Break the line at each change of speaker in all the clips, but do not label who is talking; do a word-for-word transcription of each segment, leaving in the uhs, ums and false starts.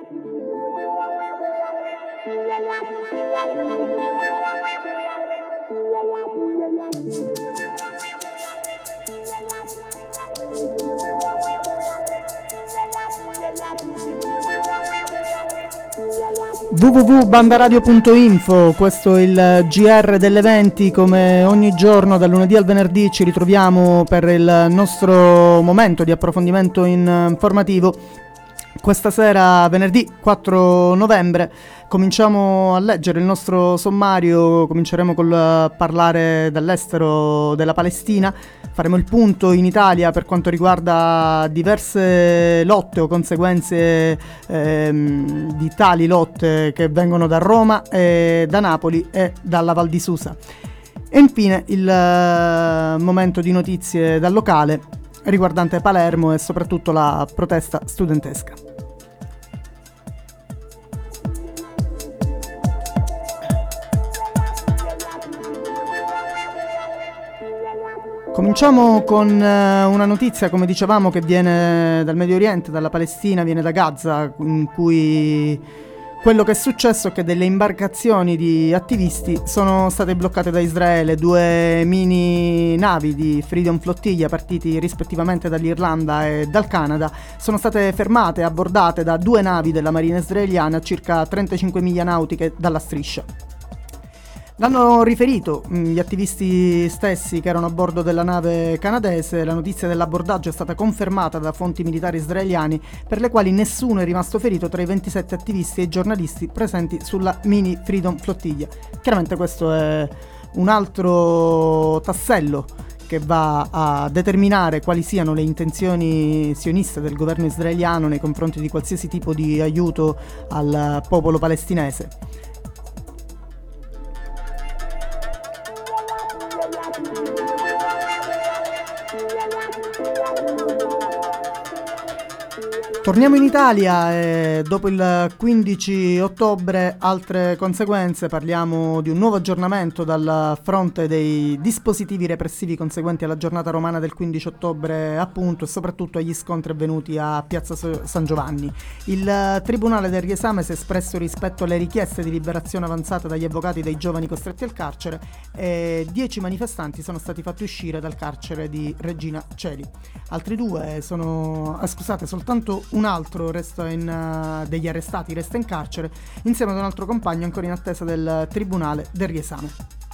w w w punto bandaradio punto info, questo è il G R delle venti. Come ogni giorno dal lunedì al venerdì ci ritroviamo per il nostro momento di approfondimento informativo. Questa sera, venerdì quattro novembre, cominciamo a leggere il nostro sommario. Cominceremo col parlare dall'estero della Palestina. Faremo il punto in Italia per quanto riguarda diverse lotte o conseguenze ehm, di tali lotte che vengono da Roma, e da Napoli e dalla Val di Susa. E infine il uh, momento di notizie dal locale riguardante Palermo e soprattutto la protesta studentesca. Cominciamo con uh, una notizia, come dicevamo, che viene dal Medio Oriente, dalla Palestina, viene da Gaza, in cui quello che è successo è che delle imbarcazioni di attivisti sono state bloccate da Israele. Due mini navi di Freedom Flottiglia, partiti rispettivamente dall'Irlanda e dal Canada, sono state fermate e abbordate da due navi della Marina israeliana a circa trentacinque miglia nautiche dalla striscia. L'hanno riferito gli attivisti stessi che erano a bordo della nave canadese. La notizia dell'abbordaggio è stata confermata da fonti militari israeliani, per le quali nessuno è rimasto ferito tra i ventisette attivisti e giornalisti presenti sulla mini Freedom Flottiglia. Chiaramente questo è un altro tassello che va a determinare quali siano le intenzioni sioniste del governo israeliano nei confronti di qualsiasi tipo di aiuto al popolo palestinese. Torniamo in Italia e dopo il quindici ottobre altre conseguenze. Parliamo di un nuovo aggiornamento dal fronte dei dispositivi repressivi conseguenti alla giornata romana del quindici ottobre, appunto, e soprattutto agli scontri avvenuti a Piazza San Giovanni. Il Tribunale del riesame si è espresso rispetto alle richieste di liberazione avanzate dagli avvocati dei giovani costretti al carcere, e dieci manifestanti sono stati fatti uscire dal carcere di Regina Coeli. Altri due sono... Ah, scusate, soltanto un altro resta in, uh, degli arrestati resta in carcere insieme ad un altro compagno ancora in attesa del Tribunale del riesame.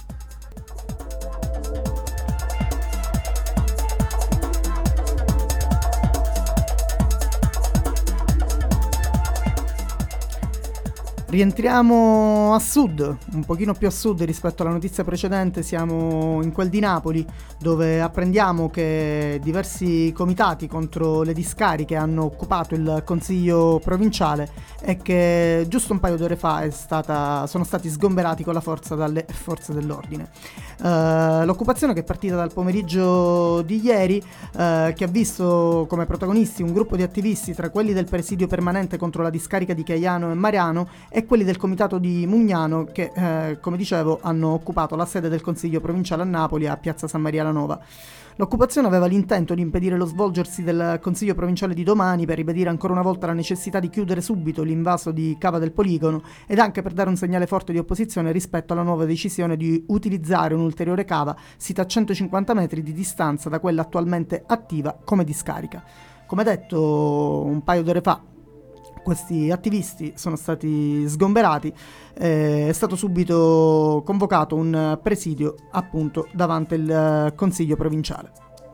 Rientriamo a sud, un pochino più a sud rispetto alla notizia precedente. Siamo in quel di Napoli, dove apprendiamo che diversi comitati contro le discariche hanno occupato il consiglio provinciale e che giusto un paio d'ore fa è stata, sono stati sgomberati con la forza dalle forze dell'ordine. Uh, l'occupazione, che è partita dal pomeriggio di ieri, uh, che ha visto come protagonisti un gruppo di attivisti, tra quelli del presidio permanente contro la discarica di Caiano e Mariano e quelli del comitato di Mugnano, che eh, come dicevo hanno occupato la sede del consiglio provinciale a Napoli, a Piazza San Maria la Nova. L'occupazione aveva l'intento di impedire lo svolgersi del consiglio provinciale di domani, per ribadire ancora una volta la necessità di chiudere subito l'invaso di cava del poligono ed anche per dare un segnale forte di opposizione rispetto alla nuova decisione di utilizzare un'ulteriore cava sita a centocinquanta metri di distanza da quella attualmente attiva come discarica. Come detto un paio d'ore fa, questi attivisti sono stati sgomberati, eh, è stato subito convocato un presidio appunto davanti al consiglio provinciale.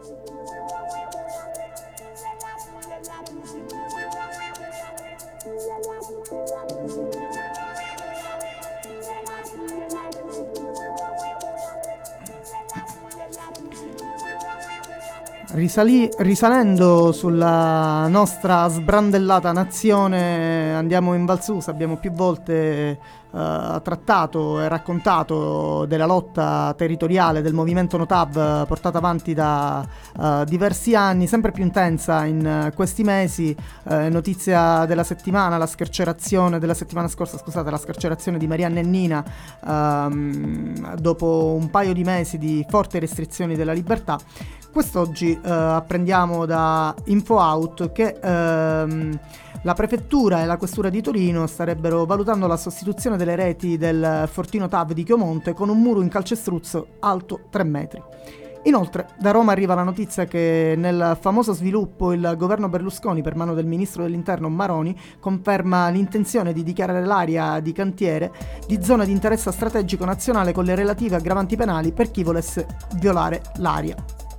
Risali- risalendo sulla nostra sbrandellata nazione, andiamo in Val Susa. Abbiamo più volte uh, trattato e raccontato della lotta territoriale del movimento Notav portata avanti da uh, diversi anni, sempre più intensa in uh, questi mesi. Uh, notizia della settimana, la scarcerazione della settimana scorsa, scusate, la scarcerazione di Marianna e Nina um, dopo un paio di mesi di forti restrizioni della libertà. Quest'oggi eh, apprendiamo da InfoOut che ehm, La prefettura e la questura di Torino starebbero valutando la sostituzione delle reti del Fortino Tav di Chiomonte con un muro in calcestruzzo alto tre metri. Inoltre, da Roma arriva la notizia che nel famoso sviluppo il governo Berlusconi, per mano del ministro dell'Interno Maroni, conferma l'intenzione di dichiarare l'area di cantiere di zona di interesse strategico nazionale con le relative aggravanti penali per chi volesse violare l'area.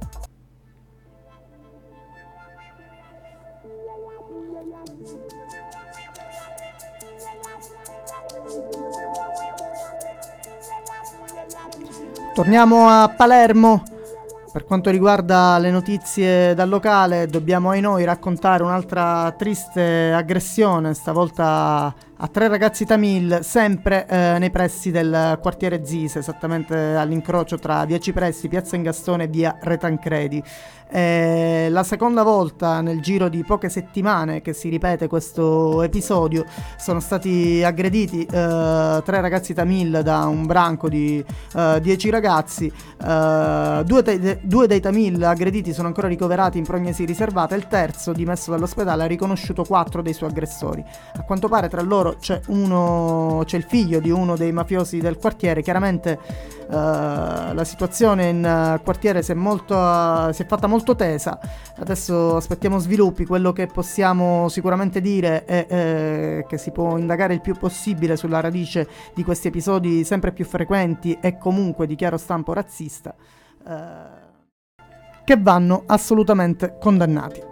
Torniamo a Palermo. Per quanto riguarda le notizie dal locale, dobbiamo ai noi raccontare un'altra triste aggressione, stavolta a tre ragazzi tamil, sempre eh, nei pressi del quartiere Zise, esattamente all'incrocio tra via Cipressi, piazza Ingastone e via Re Tancredi. È la seconda volta nel giro di poche settimane che si ripete questo episodio. Sono stati aggrediti eh, tre ragazzi tamil da un branco di eh, dieci ragazzi. Eh, due, te- due dei tamil aggrediti sono ancora ricoverati in prognosi riservata, il terzo, dimesso dall'ospedale, ha riconosciuto quattro dei suoi aggressori. A quanto pare tra loro c'è uno c'è il figlio di uno dei mafiosi del quartiere. Chiaramente uh, la situazione in uh, quartiere si è, molto, uh, si è fatta molto tesa. Adesso aspettiamo sviluppi. Quello che possiamo sicuramente dire è eh, che si può indagare il più possibile sulla radice di questi episodi sempre più frequenti e comunque di chiaro stampo razzista, uh, che vanno assolutamente condannati.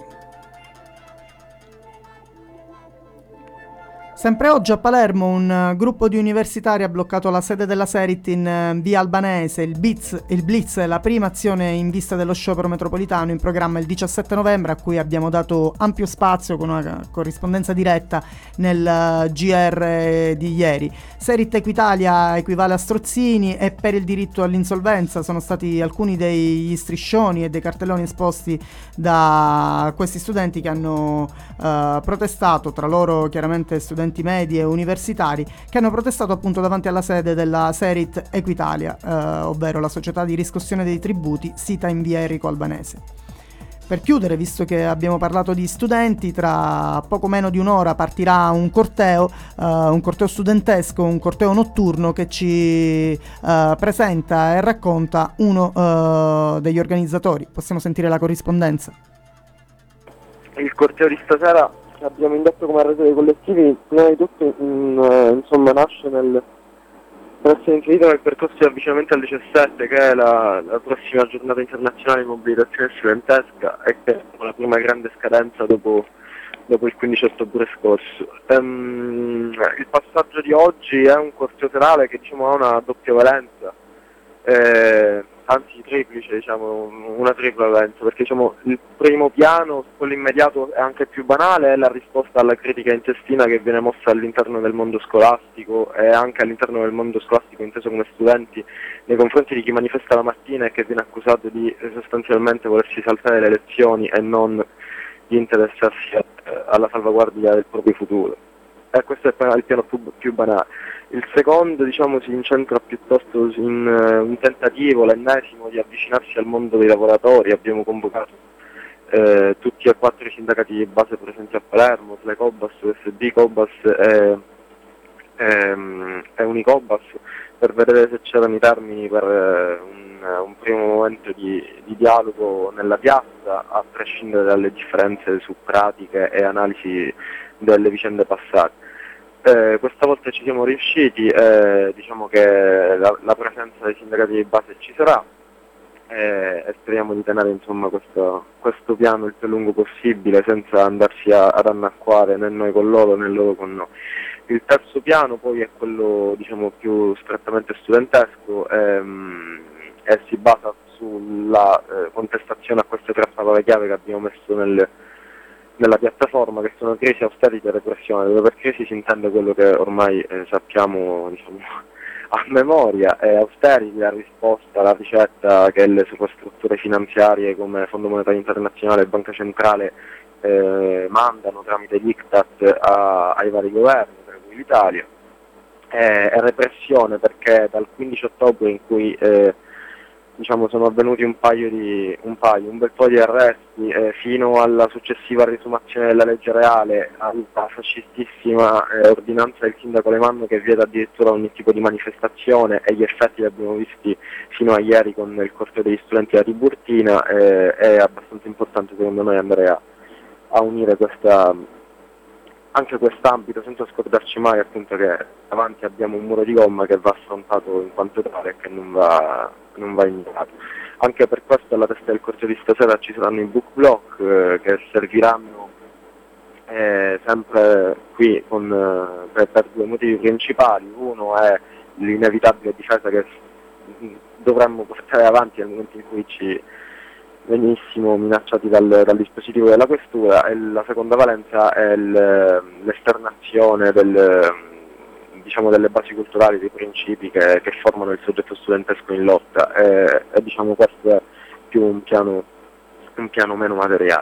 Sempre oggi a Palermo un uh, gruppo di universitari ha bloccato la sede della Serit in uh, via Albanese. Il Blitz, il Blitz è la prima azione in vista dello sciopero metropolitano in programma il diciassette novembre, a cui abbiamo dato ampio spazio con una corrispondenza diretta nel uh, G R di ieri. Serit Equitalia equivale a strozzini e per il diritto all'insolvenza sono stati alcuni degli striscioni e dei cartelloni esposti da questi studenti che hanno uh, protestato, tra loro chiaramente studenti medi e universitari, che hanno protestato appunto davanti alla sede della Serit Equitalia, eh, ovvero la società di riscossione dei tributi sita in via Enrico Albanese. Per chiudere, visto che abbiamo parlato di studenti, tra poco meno di un'ora partirà un corteo, eh, un corteo studentesco, un corteo notturno che ci eh, presenta e racconta uno eh, degli organizzatori. Possiamo sentire la corrispondenza.
Il corteo di stasera che abbiamo indetto come rete dei collettivi, prima di tutto in, eh, insomma nasce nel, per essere inserito nel percorso di avvicinamento al diciassette, che è la, la prossima giornata internazionale di mobilitazione studentesca e che è la prima grande scadenza dopo, dopo il quindici ottobre scorso. Um, il passaggio di oggi è un corteo serale che diciamo ha una doppia valenza, eh, anzi triplice, diciamo, una tripla valenza, perché diciamo il primo piano, quello immediato è anche più banale, è la risposta alla critica intestina che viene mossa all'interno del mondo scolastico e anche all'interno del mondo scolastico inteso come studenti nei confronti di chi manifesta la mattina e che viene accusato di eh, sostanzialmente volersi saltare le lezioni e non di interessarsi a, eh, alla salvaguardia del proprio futuro. E questo è il piano più, più banale. Il secondo, diciamo, si incentra piuttosto in uh, un tentativo, l'ennesimo, di avvicinarsi al mondo dei lavoratori. Abbiamo convocato eh, tutti e quattro i sindacati di base presenti a Palermo, Tlecobas, U S B, Cobas e, e, e Unicobas, per vedere se c'erano i termini per eh, un, un primo momento di, di dialogo nella piazza, a prescindere dalle differenze su pratiche e analisi delle vicende passate. Eh, questa volta ci siamo riusciti, eh, diciamo che la, la presenza dei sindacati di base ci sarà eh, e speriamo di tenere insomma questo, questo piano il più lungo possibile senza andarsi a, ad annacquare né noi con loro né loro con noi. Il terzo piano poi è quello diciamo più strettamente studentesco ehm, e si basa sulla eh, contestazione a queste tre parole chiave che abbiamo messo nel nella piattaforma, che sono crisi, austerity e repressione, dove per crisi si intende quello che ormai eh, sappiamo diciamo, a memoria, è austerity la risposta, la ricetta che le superstrutture finanziarie come Fondo Monetario Internazionale e Banca Centrale eh, mandano tramite diktat a, ai vari governi, tra cui l'Italia, e, e repressione perché dal quindici ottobre in cui eh, diciamo sono avvenuti un paio di un paio, un bel po' di arresti, eh, fino alla successiva risumazione della legge reale, alla fascistissima eh, ordinanza del sindaco Alemanno che vieta addirittura ogni tipo di manifestazione, e gli effetti li abbiamo visti fino a ieri con il corteo degli studenti a Tiburtina. Eh, è abbastanza importante secondo noi andare a, a unire questa, anche quest'ambito, senza scordarci mai appunto che davanti abbiamo un muro di gomma che va affrontato in quanto tale e che non va, non va ignorato. Anche per questo alla testa del corso di stasera ci saranno i book block eh, che serviranno eh, sempre qui con, eh, per, per due motivi principali. Uno è l'inevitabile difesa che dovremmo portare avanti nel momento in cui ci venissimo minacciati dal, dal dispositivo della questura, e la seconda valenza è il, l'esternazione del, diciamo, delle basi culturali, dei principi che, che formano il soggetto studentesco in lotta, e, e diciamo questo è più un piano, un piano meno materiale.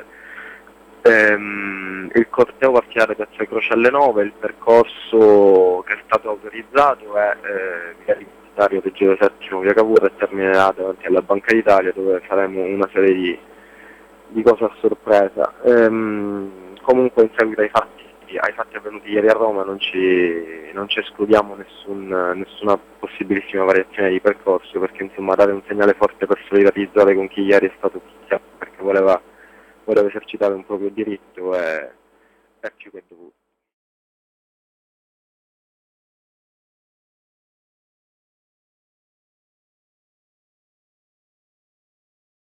Ehm, il corteo partirà da Piazza Croce alle nove, il percorso che è stato autorizzato è eh, via Libertario, Reggio Settimo, via Cavour, e terminerà davanti alla Banca d'Italia, dove faremo una serie di, di cose a sorpresa. Ehm, comunque in seguito ai fatti, ai fatti avvenuti ieri a Roma non ci, non ci escludiamo nessun, nessuna possibilissima variazione di percorso, perché insomma dare un segnale forte per solidarizzare con chi ieri è stato picchiato perché voleva voleva esercitare un proprio diritto, e è più che dovuto.